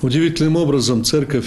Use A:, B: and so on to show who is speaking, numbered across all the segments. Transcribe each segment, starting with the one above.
A: Удивительным образом церковь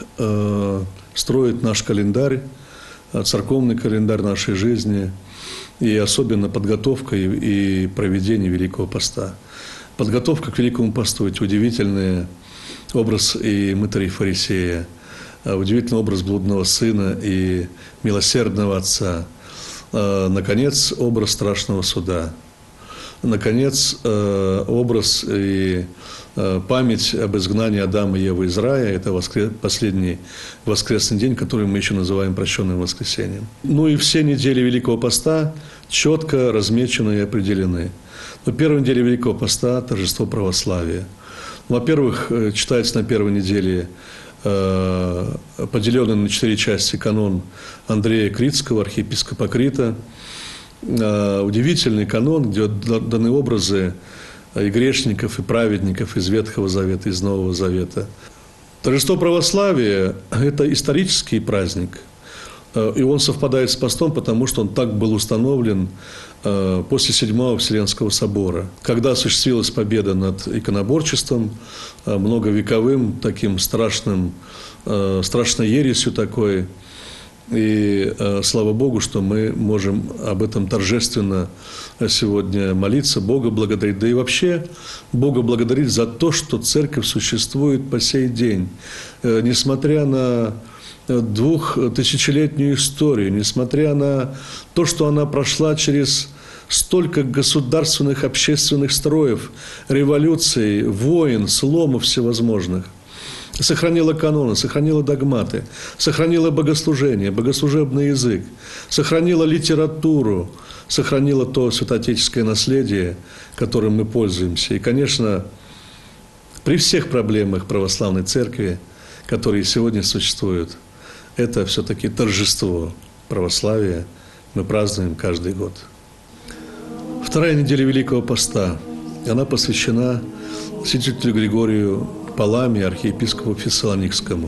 A: строит наш календарь, церковный календарь нашей жизни, и особенно подготовка и проведение Великого Поста. Подготовка к Великому Посту – это удивительный образ и мытаря и фарисея, удивительный образ блудного сына и милосердного отца. Наконец, образ страшного суда. Наконец, образ и память об изгнании Адама и Евы из рая – это последний воскресный день, который мы еще называем прощенным воскресением. Ну и все недели Великого Поста четко размечены и определены. Но первая неделя Великого Поста – торжество православия. Во-первых, читается на первой неделе поделенный на 4 части канон Андрея Критского, архиепископа Крита. Удивительный канон, где даны образы и грешников, и праведников из Ветхого Завета, из Нового Завета. Торжество православия – это исторический праздник, и он совпадает с постом, потому что он так был установлен после Седьмого Вселенского собора, когда осуществилась победа над иконоборчеством, многовековым, таким страшной ересью такой. И слава Богу, что мы можем об этом торжественно сегодня молиться, Бога благодарить. Да и вообще Бога благодарить за то, что Церковь существует по сей день. Несмотря на 2000-летнюю историю, несмотря на то, что она прошла через столько государственных, общественных строев, революций, войн, сломов всевозможных. Сохранила каноны, сохранила догматы, сохранила богослужение, богослужебный язык, сохранила литературу, сохранила то святоотеческое наследие, которым мы пользуемся. И, конечно, при всех проблемах православной церкви, которые сегодня существуют, это все-таки торжество православия мы празднуем каждый год. Вторая неделя Великого Поста, она посвящена святителю Григорию Паламе, архиепископу Фессалоникскому.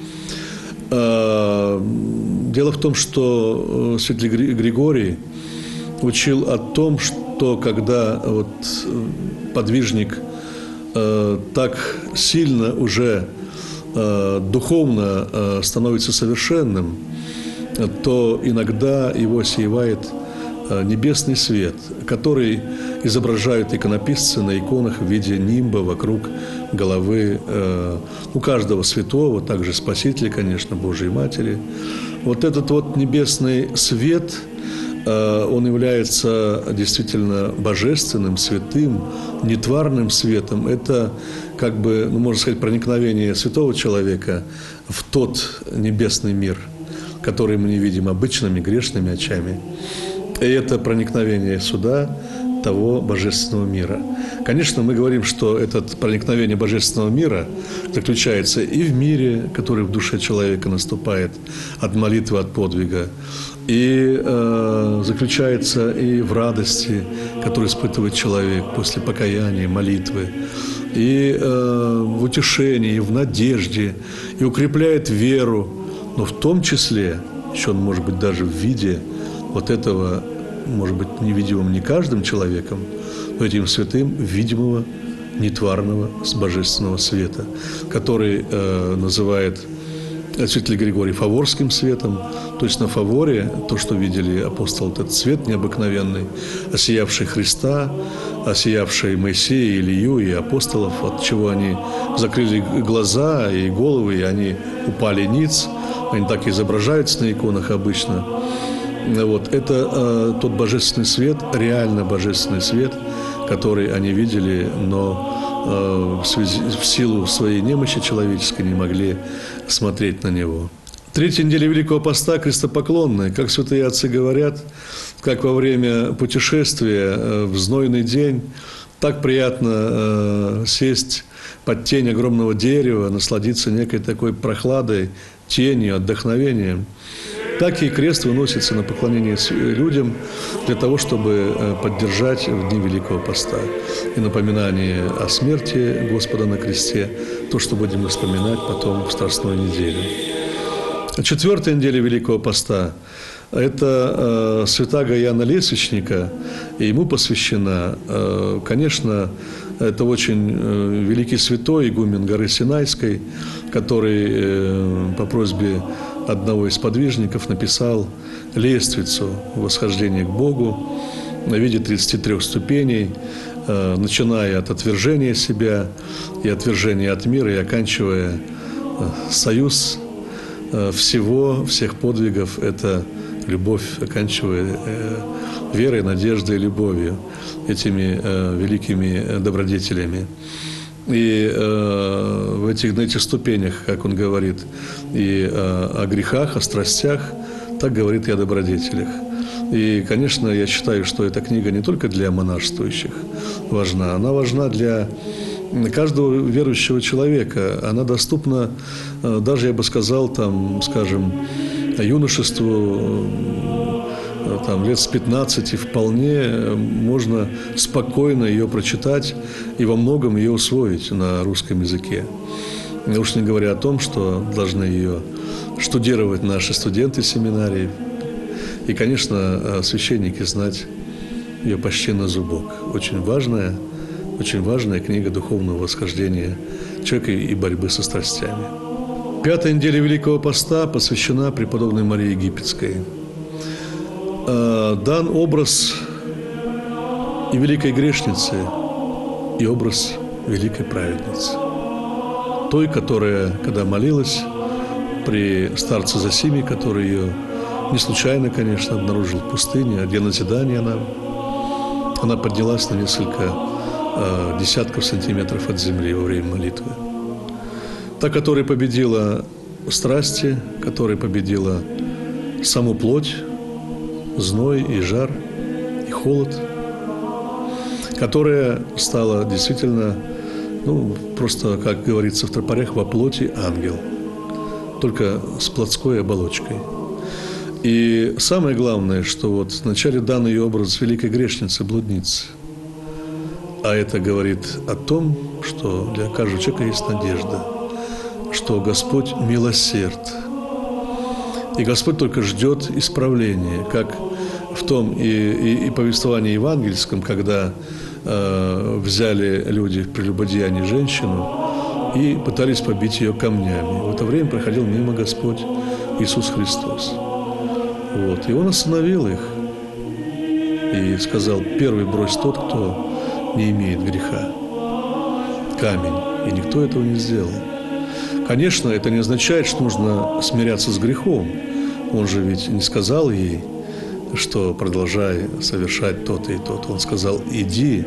A: Дело в том, что святитель Григорий учил о том, что когда подвижник так сильно уже духовно становится совершенным, то иногда его осеивает небесный свет, который изображают иконописцы на иконах в виде нимба вокруг головы у каждого святого, также Спасителя, конечно, Божией Матери. Вот этот небесный свет, он является действительно божественным, святым, нетварным светом. Это, можно сказать, проникновение святого человека в тот небесный мир, который мы не видим обычными грешными очами. И это проникновение сюда того божественного мира. Конечно, мы говорим, что это проникновение божественного мира заключается и в мире, который в душе человека наступает от молитвы, от подвига, и заключается и в радости, которую испытывает человек после покаяния, молитвы, и в утешении, и в надежде, и укрепляет веру, но в том числе, еще он может быть даже в виде этого, может быть, невидимым не каждым человеком, но этим святым видимого, нетварного, божественного света, который называет святитель Григорий фаворским светом. То есть на фаворе, то, что видели апостолы, этот свет необыкновенный, осиявший Христа, осиявший Моисея, Илью и апостолов, от чего они закрыли глаза и головы, и они упали ниц. Они так и изображаются на иконах обычно. Это тот божественный свет, реально божественный свет, который они видели, но в силу своей немощи человеческой не могли смотреть на него. Третья неделя Великого Поста крестопоклонная. Как святые отцы говорят, как во время путешествия в знойный день, так приятно сесть под тень огромного дерева, насладиться некой такой прохладой, тенью, отдохновением. Так и крест выносится на поклонение людям для того, чтобы поддержать в дни Великого Поста. И напоминание о смерти Господа на кресте, то, что будем вспоминать потом в Страстную неделю. Четвертая неделя Великого Поста – это святаго Иоанна Лесвичника, и ему посвящена, конечно, Это очень великий святой, игумен горы Синайской, который по просьбе одного из подвижников написал лестницу восхождения к Богу в виде 33 ступеней, начиная от отвержения себя и отвержения от мира, и оканчивая союз всех подвигов – это любовь, оканчивая верой, надеждой и любовью, этими великими добродетелями. И на этих ступенях, как он говорит, и о грехах, о страстях, так говорит и о добродетелях. И, конечно, я считаю, что эта книга не только для монашествующих важна, она важна для каждого верующего человека. Она доступна даже, я бы сказал, там, скажем, юношеству, там, лет с 15 вполне можно спокойно ее прочитать и во многом ее усвоить на русском языке. Уж не говоря о том, что должны ее штудировать наши студенты семинарии. И, конечно, священники знать ее почти на зубок. Очень важная книга духовного восхождения человека и борьбы со страстями. 5-я неделя Великого Поста посвящена преподобной Марии Египетской. Дан образ и великой грешницы, и образ великой праведницы. Той, которая, когда молилась при старце Зосиме, который ее не случайно, конечно, обнаружил в пустыне, а для назидания она поднялась на несколько десятков сантиметров от земли во время молитвы. Та, которая победила страсти, которая победила саму плоть, зной и жар, и холод, которая стала действительно, просто, как говорится в тропарях, во плоти ангел, только с плотской оболочкой. И самое главное, что вот вначале дан ее образ великой грешницы, блудницы. А это говорит о том, что для каждого человека есть надежда, что Господь милосерд. И Господь только ждет исправления, как в том и повествовании евангельском, когда взяли люди в прелюбодеянии женщину и пытались побить ее камнями. В это время проходил мимо Господь Иисус Христос. И Он остановил их и сказал: первый брось тот, кто не имеет греха. Камень. И никто этого не сделал. Конечно, это не означает, что нужно смиряться с грехом. Он же ведь не сказал ей, что продолжай совершать то-то и то-то. Он сказал: иди.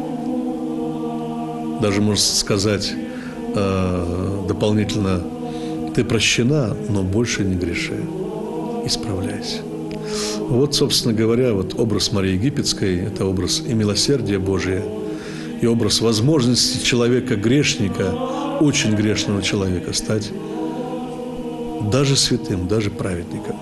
A: Даже можно сказать дополнительно: ты прощена, но больше не греши. Исправляйся. Вот, собственно говоря, образ Марии Египетской – это образ и милосердия Божия, и образ возможности человека-грешника, очень грешного человека, стать даже святым, даже праведником.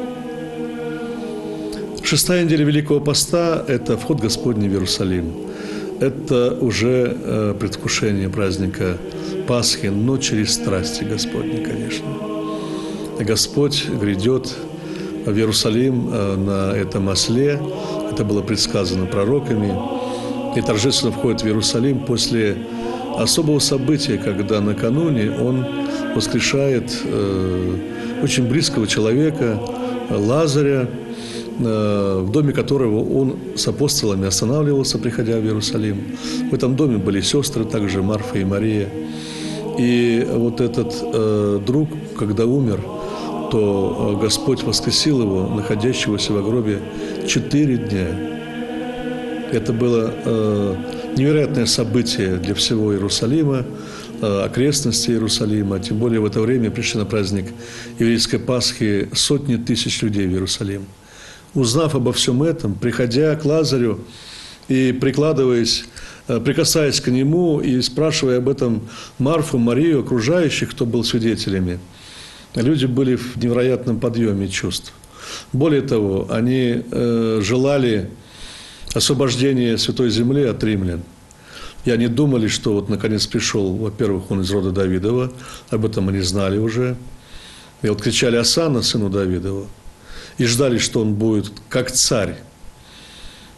A: 6-я неделя Великого Поста – это вход Господний в Иерусалим. Это уже предвкушение праздника Пасхи, но через страсти Господни, конечно. Господь грядет в Иерусалим на этом осле. Это было предсказано пророками. И торжественно входит в Иерусалим после особого события, когда накануне Он воскрешает очень близкого человека, Лазаря, в доме которого Он с апостолами останавливался, приходя в Иерусалим. В этом доме были сестры, также Марфа и Мария. И вот этот друг, когда умер, то Господь воскресил его, находящегося во гробе, 4 дня. Это было невероятное событие для всего Иерусалима, окрестности Иерусалима. Тем более в это время пришли на праздник еврейской Пасхи сотни тысяч людей в Иерусалим. Узнав обо всем этом, приходя к Лазарю и прикасаясь к нему и спрашивая об этом Марфу, Марию, окружающих, кто был свидетелями, люди были в невероятном подъеме чувств. Более того, они желали освобождения Святой Земли от римлян. И они думали, что наконец пришел, во-первых, он из рода Давидова, об этом они знали уже. И кричали Осанна, сыну Давидова, и ждали, что он будет как царь.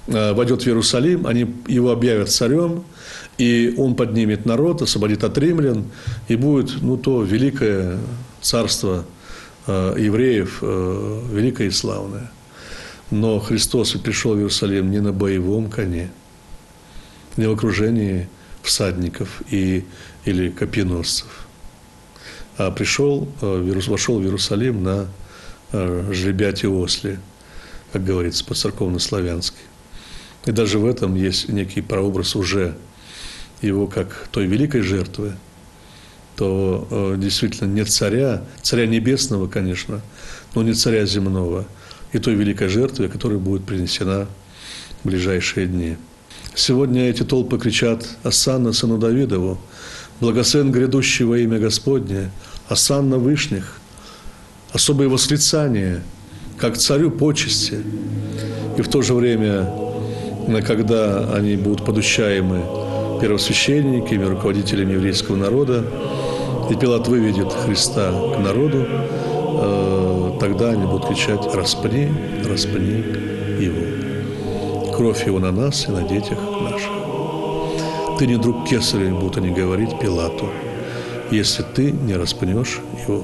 A: войдет в Иерусалим, они его объявят царем, и он поднимет народ, освободит от римлян, и будет то великое царство евреев, великое и славное. Но Христос пришел в Иерусалим не на боевом коне, не в окружении всадников или копьеносцев, а вошел в Иерусалим на жребяте осле, как говорится по-церковно-славянски. И даже в этом есть некий прообраз уже его как той великой жертвы, то действительно нет царя небесного, конечно, но не царя земного, и той великой жертвы, которая будет принесена в ближайшие дни. Сегодня эти толпы кричат «Осанна сыну Давидову», «Благословен грядущий во имя Господне», «Осанна вышних», особые восклицания, как царю почести. И в то же время, когда они будут подучаемы первосвященниками, руководителями еврейского народа, и Пилат выведет Христа к народу, тогда они будут кричать «Распни, распни его! Кровь его на нас и на детях наших! Ты не друг кесаря», будут они говорить Пилату, «если ты не распнешь его».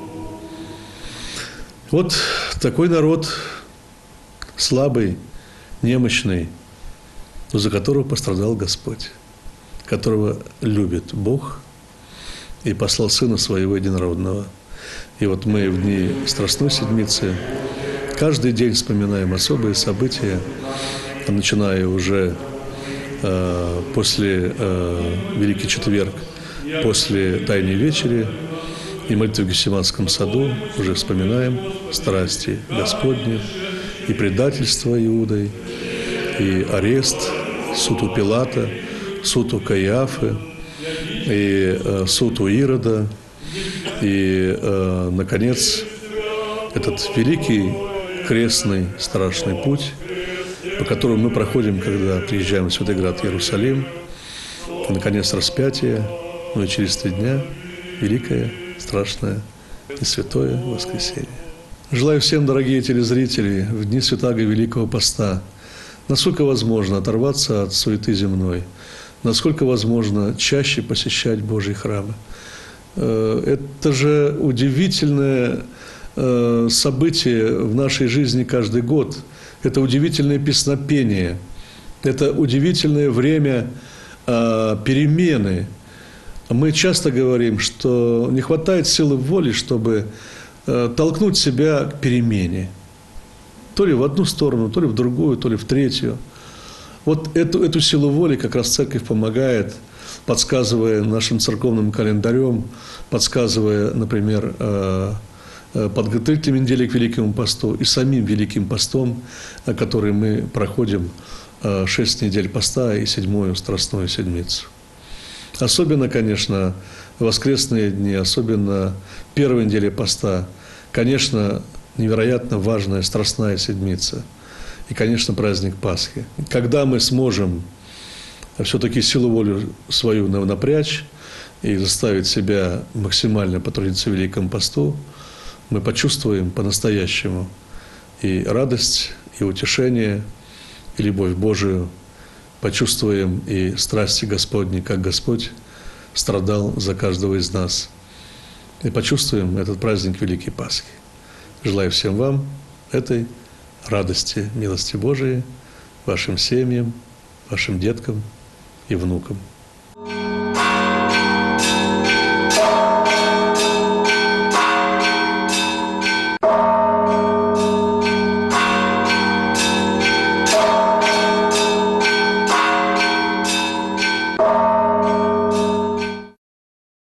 A: Вот такой народ слабый, немощный, но за которого пострадал Господь, которого любит Бог и послал Сына Своего Единородного. И вот мы в дни Страстной Седмицы каждый день вспоминаем особые события, начиная уже после Великий Четверг, после Тайной Вечери и молитвы в Гефсиманском саду уже вспоминаем страсти Господни, и предательство Иудой, и арест, суд у Пилата, суд у Каиафы, и суд у Ирода, и, наконец, этот великий крестный страшный путь, по которому мы проходим, когда приезжаем в Святой Град Иерусалим, и, наконец, распятие, и через 3 дня великое, страшное и святое воскресенье. Желаю всем, дорогие телезрители, в дни Святаго Великого Поста, насколько возможно оторваться от суеты земной, насколько возможно чаще посещать Божьи храмы. Это же удивительное событие в нашей жизни каждый год. Это удивительное песнопение, это удивительное время перемены. Мы часто говорим, что не хватает силы воли, чтобы толкнуть себя к перемене. То ли в одну сторону, то ли в другую, то ли в третью. Вот эту силу воли как раз Церковь помогает, подсказывая нашим церковным календарем, подсказывая, например, подготовительной неделе к Великому посту и самим Великим постом, который мы проходим 6 недель поста и 7-ю Страстную Седмицу. Особенно, конечно, воскресные дни, особенно первой неделе поста, конечно, невероятно важная Страстная Седмица и, конечно, праздник Пасхи. Когда мы сможем все-таки силу воли свою напрячь и заставить себя максимально потрудиться в Великом посту, мы почувствуем по-настоящему и радость, и утешение, и любовь Божию, почувствуем и страсти Господни, как Господь страдал за каждого из нас. И почувствуем этот праздник Великой Пасхи. Желаю всем вам этой радости, милости Божией, вашим семьям, вашим деткам и внукам.